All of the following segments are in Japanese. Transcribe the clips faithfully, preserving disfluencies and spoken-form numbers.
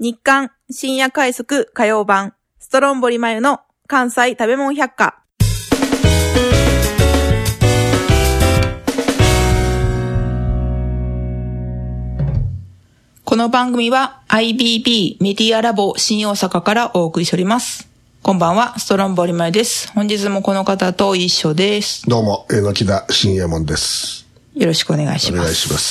日刊深夜快速火曜版ストロンボリマユの関西食べ物百科。この番組は アイビービー メディアラボ新大阪からお送りしております。こんばんは、ストロンボリマユです。本日もこの方と一緒です。 どうも、えのきだ新右衛門です。 よろしくお願いします。 お願いします。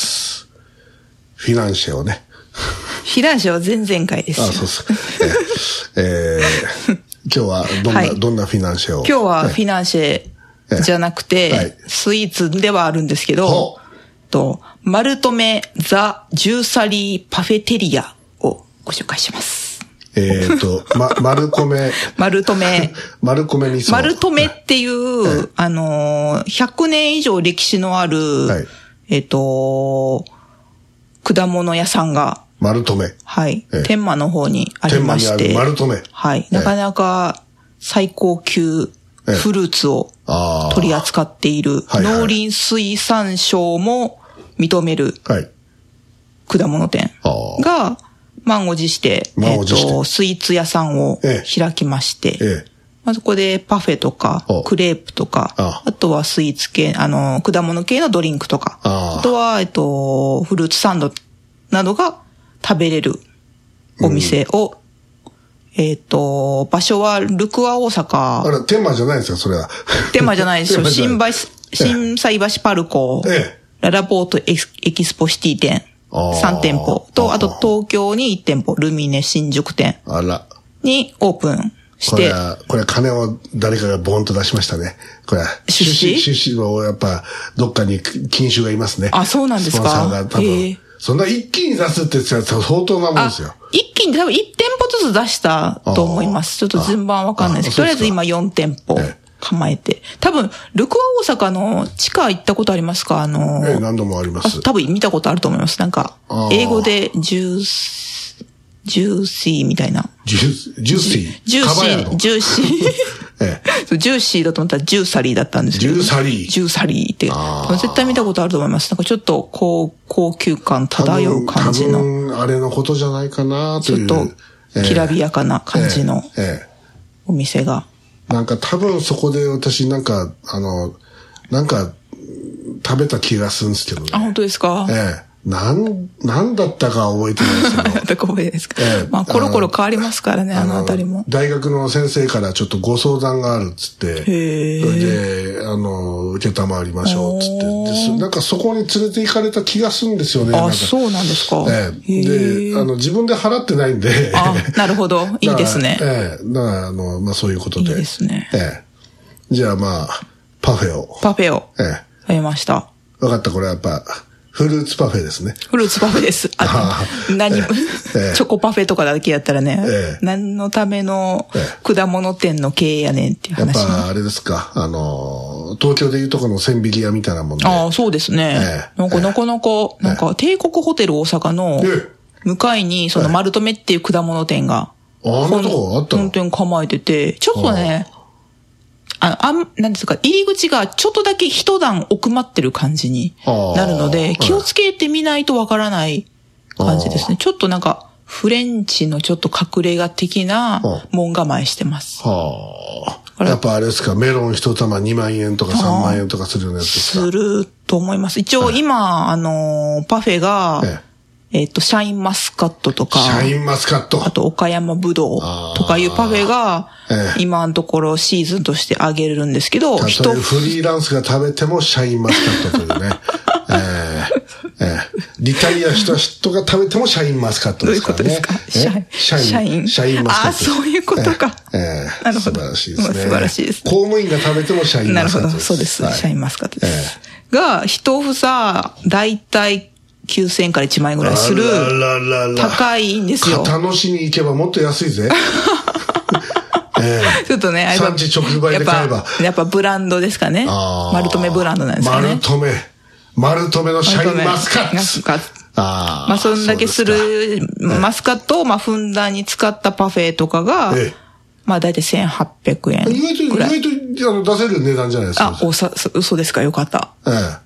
フィナンシェをね。 フィナンシェは前々回ですよ。 あ、そうそう。えー、今日はどんな、はい、どんなフィナンシェを。 今日はフィナンシェじゃなくて、はい、スイーツではあるんですけど、とマルトメザ・ジューサリー・パフェテリアをご紹介します。 えっと、ま、マルコメ。 マルトメ。 マルコメ味噌。 マルトメっていう、はい、あのー、ひゃくねん以上歴史のある、はい、えっと、果物屋さんが、 マルトメ。 はい。ええ、天満の方にありまして。 天満にあるマルトメ。 はい。なかなか最高級フルーツを取り扱っている、農林水産省も認める果物店が満を持して、えっと、スイーツ屋さんを開きまして、ええ、まあ、そこでパフェとか、クレープとか、あ, あとはスイーツ系、あの、果物系のドリンクとか、あ, あとは、えっと、フルーツサンドなどが食べれるお店を、うん、えっと、場所はルクア大阪。あれ、天満じゃないんですか、それは。 天満じゃないですよ。新橋、新斎橋パルコ、ええ、ララポートエキスポシティ店、さん店舗と、あと東京にいち店舗、ルミネ新宿店にオープンして。 これは、これ金を誰かがボーンと出しまし,たね。これは。 出資出資をやっぱ、どっかに金主がいますね。 あ、そうなんですか。 スポンサーが多分。そんな一気に出すって言ったら相当なもんですよ。 一気に多分いち店舗ずつ出したと思います。ちょっと順番わかんないですけど、とりあえず今よん店舗構えて。多分、ルクア大阪の地下行ったことありますか？あの、 ええ、何度もあります。 多分見たことあると思います。なんか、英語でジュース、ジューシーみたいな。 ジュー、ジューシー。 ジューシー、ジューシー。ええ、ジューシーだと思ったらジューサリーだったんですけど。 ジューサリー。 ジューサリーって。絶対見たことあると思います。なんかちょっと高、高級感漂う感じの。 多分、あれのことじゃないかなという。 ちょっと、きらびやかな感じのお店が。 ええええ、なんか多分そこで私なんか、あの、なんか食べた気がするんですけどね。 あ、本当ですか？ ええ。なん、なんだったか覚えてないですけど。 なんだか覚えてないですか。ええ、まあ、コロコロ変わりますからね、あのあたりも。 大学の先生からちょっとご相談があるっつって、 へそれで、あの、受けたまわりましょうっつってで、なんかそこに連れて行かれた気がするんですよね。 あ、そうなんですか。 ええ。で、あの、自分で払ってないんで。 あ、なるほど。いいですね。 ええ。だから、あの、まあ、そういうことで。 いいですね。 ええ。じゃあまあ、パフェを。 パフェを。 ええ。 食べました。 わかった、これはやっぱ、フルーツパフェですね。 フルーツパフェです。あ何も、ええ、チョコパフェとかだけやったらね、ええ、何のための果物店の経営やねんっていう話。 やっぱあれですか、あの、東京でいうとこの千匹屋みたいなもんで。 ああ、そうですね。ええ、なんかなかなか、なんか帝国ホテル大阪の向かいにそのマルトメっていう果物店が、 あんなとこあったの？ 本店構えてて、ちょっとね、あ、あん、なんですか、入り口がちょっとだけ一段奥まってる感じになるので、気をつけてみないとわからない感じですね。ちょっとなんか、フレンチのちょっと隠れ家的な門構えしてます。 はあ。やっぱあれですか、メロン一玉にまんえんとかさんまんえんとかするようなやつですか？ すると思います。一応今、あの、パフェが、えええっと、シャインマスカットとか。 シャインマスカット。 あと、岡山ぶどうとかいうパフェが、今のところシーズンとしてあげれるんですけど、 人フリーランスが食べてもシャインマスカットというね。えーえー、リタイアした人が食べてもシャインマスカットですからね。 どういうことですか？シャイン。 シャイン。シャインマスカット。 あ、そういうことか。 えーえー、 なるほど。 素晴らしいですね。 素晴らしいです。 公務員が食べてもシャインマスカットです。 なるほど。そうです。はい、シャインマスカットです。えー、が、一房、だいたいきゅうせんえんからいちまんえんぐらいする。高いんですよ。 片野市に行けばもっと安いぜ。 ええ、ちょっとね、 産地直売で買えば。 やっぱ、やっぱブランドですかね。マルトメブランドなんですかね。 マルトメ。マルトメのシャインマスカット。マスカット。 ああ。まあ、そんだけするマスカットを、まあ、ふんだんに使ったパフェとかが、ええ、まあ、だいたいせんはっぴゃくえんぐらい。 意外と、意外と、あの、出せる値段じゃないですか。 あ、おさ、嘘ですか？よかった。 ええ。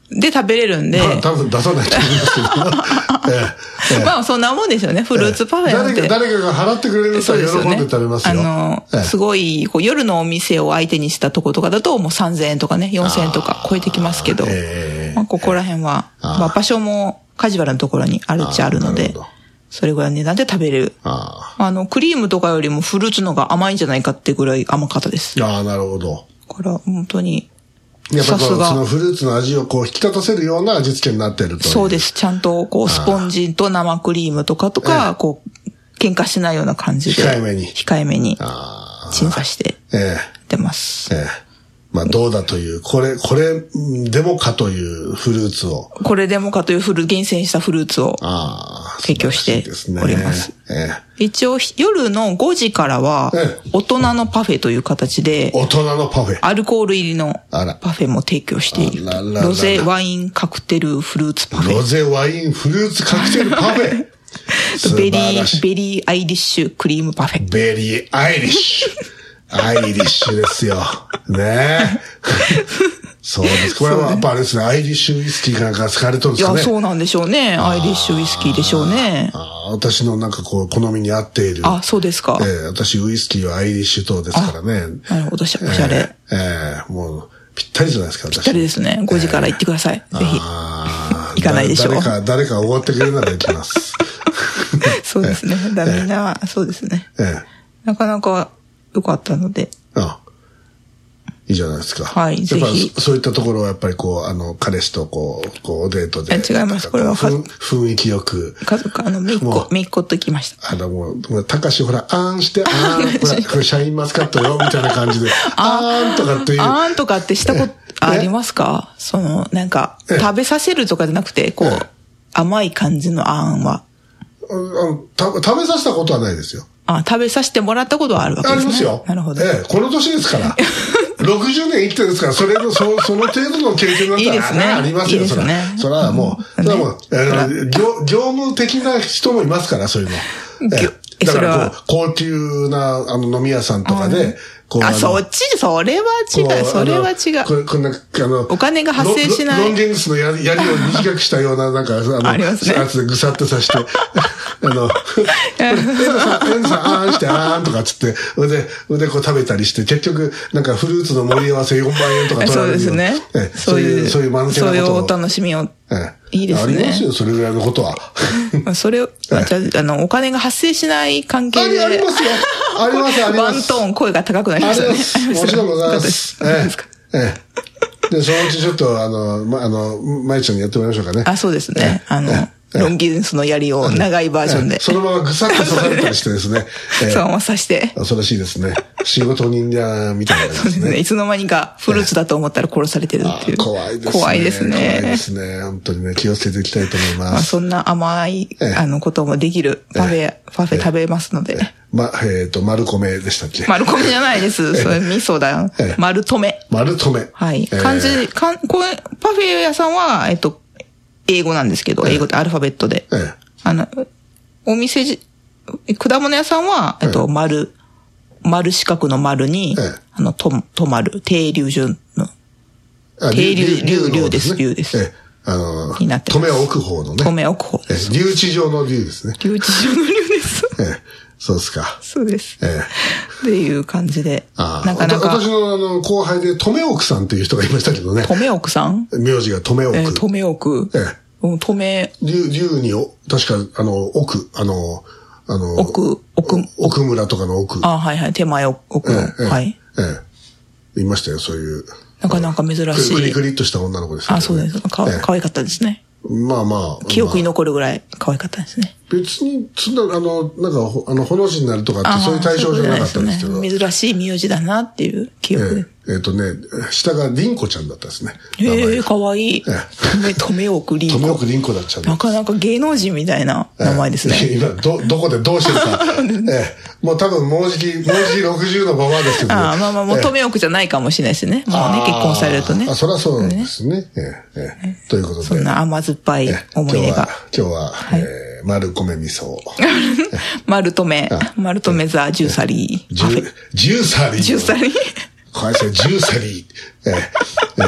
で食べれるんで。 まあ多分出さないと思いますけど。 ええ、まあそんなもんですよね、フルーツパフェなんて。 誰か、誰かが払ってくれる人は喜んで食べますよ。 あの、ええ、すごい、こう夜のお店を相手にしたとことかだともうさんぜんえんとかね、よんせんえんとか超えてきますけど、ええ、まあここら辺は、まあ場所もカジュアルなところにあるっちゃあるので、それぐらいの値段で食べれる。ああの、クリームとかよりもフルーツのが甘いんじゃないかってぐらい甘かったです。 ああ、なるほど。 これは本当に、 やっぱりそのフルーツの味をこう引き立たせるような味付けになっているという。 そうです。ちゃんとこうスポンジと生クリームとかとか、こう、喧嘩しないような感じで。 控えめに。 控えめに。鎮座して出ます。ええ。 まあどうだという、これ、これでもかというフルーツを。 これでもかというフル、厳選したフルーツを提供しております。ええ、一応夜のごじからは、大人のパフェという形で、 大人のパフェ。 アルコール入りのパフェも提供している。ロゼワインカクテルフルーツパフェ。 ロゼワインフルーツカクテルパフェ。 ベリー、ベリーアイリッシュクリームパフェ。 ベリーアイリッシュ。アイリッシュですよ。ねえ。そうです。これはやっぱあれですね、アイリッシュウイスキーかなんか使われてるんですかね。 いや、そうなんでしょうね。アイリッシュウイスキーでしょうね。 あ私のなんかこう、好みに合っている。 あ、そうですか。 ええー、私ウイスキーはアイリッシュ糖ですからね。 なるほど、おしゃれ。 ええー、もう、ぴったりじゃないですか、私。 ぴったりですね。ごじから行ってください。えー、ぜひ。行かないでしょう。 誰か、誰かおごってくれるなら行きます。 そうですね。だみんな、そうですね。ええ、なかなか良かったので。ああいいじゃないですか。 はい、ぜひ。 そういったところはやっぱりこう、あの、彼氏とこう、こう、おデートで。 違います。これは雰囲気よく。 家族、あの、みっこ、みっこと来ました。 あの、もう、たかしほら、あーんして、あーん、ほら、これシャインマスカットよ、みたいな感じで。あーんとかっていう。 あーんとかってしたことありますか？その、なんか、食べさせるとかじゃなくて、こう、甘い感じのあーんは。 食べさせたことはないですよ。 あ、食べさせてもらったことはあるわけですね。 ありますよ。 なるほど。 ええ、この年ですから。ろくじゅうねん生きてるんですから、それの、そその程度の経験だったら、いいですね、ありますよ、いいですね、それは。それはもう、それはもう、あの、業、業務的な人もいますから、そういうの。ええ、だからこう、高級な、あの、飲み屋さんとかで、 こうあ、そっち、それは違う、それは違う。 これ、こんな、あの、 お金が発生しない。 ロンゲンスのやり、やりを短くしたような、なんか、あの、 ありますね。 やつでぐさっとさして、あの、エンドさん、エンドさん、あーんして、あーんとかつって、腕、腕こう食べたりして、結局、なんかフルーツの盛り合わせよんまんえんとか取られる。 そうですね。 ええ、そういう、そういう間抜けなことを。 そういうお楽しみを。ええ、いいですね。 ありますよ、それぐらいのことは。 それを、じゃあ、あの、お金が発生しない関係で。 ありますよ。あります、あります。 ワントーン声が高くなりましたね。 あります。もちろんございます。ええ。ええ。で、そのうちちょっと、あの、ま、あの、まいちゃんにやってもらいましょうかね。 あ、そうですね。あの、ロンギヌスの槍を長いバージョンで。 そのままぐさっと刺されたりしてですね。 そのまま刺して。 恐ろしいですね。仕事人間みたいなですね。そうですね。 いつの間にかフルーツだと思ったら殺されてるっていう。 怖いですね。 怖いですね。 怖いですね。本当にね、気をつけていきたいと思います。 まあそんな甘い、あの、こともできるパフェ、パフェ食べますので。 ま、えっと、丸米でしたっけ？ 丸米じゃないです。それ味噌だよ。丸米。 丸米。 はい。漢字、かん、これ、パフェ屋さんは、えっと、英語なんですけど、英語ってアルファベットで。あの、お店じ、果物屋さんは、えっと、丸、丸四角の丸に、あの、と、とまる、定流順の。定流、流、流です、流です。 あの、 になってます。米を置く方のね。 米を置く方です。 留置状の流ですね。 留置状の流です。 そうですか。 そうです。ええ。っていう感じで。 ああ。なかなか。私のあの、後輩で、とめおくさんっていう人がいましたけどね。 とめおくさん？ 名字がとめおく。ええ、とめおく。ええ。とめ。 竜、竜に、確か、あの、奥、あの、あの、 奥、奥、 奥村とかの奥。 あ、はいはい。手前奥の。はい。 ええ。いましたよ、そういう。 なかなか珍しい。 クリクリっとした女の子ですね。 あ、そうです。か、可愛かったですね。 まあまあ。 記憶に残るぐらい可愛かったですね。 別に、そんな、あの、なんか、あの、ほの字になるとかってそういう対象じゃなかったんですけど。 珍しい名字だなっていう記憶で。 えっとね、下がリンコちゃんだったですね。 へえ、かわいい。とめ、とめおくりんこ。 とめおくりんこだっちゃう。 なかなか芸能人みたいな名前ですね。 今、ど、どこでどうしてるか。ええ、もう多分、もうじき、もうじきろくじゅうのままですけどね。 ああ、まあまあ、もうとめおくじゃないかもしれないですね。もうね、結婚されるとね。 あ、そりゃそうですね。ええ、ええ。ということで。 そんな甘酸っぱい思い出が。 今日は、えー、丸米味噌。 丸米。丸米ザ・ジューサリー。 ジューサリー。 ジューサリー。 これさ、ジューサリー。えー、えー、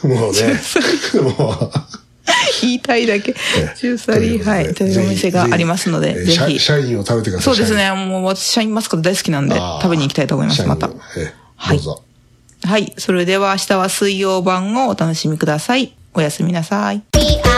もうね。もう。 言いたいだけ。ジューサリー、はい。というお店がありますので、ぜひ。 社員を食べてください。 そうですね。もう私、シャインマスカット大好きなんで、食べに行きたいと思います、また。 はい。どうぞ。 はい。それでは明日は水曜版をお楽しみください。おやすみなさい。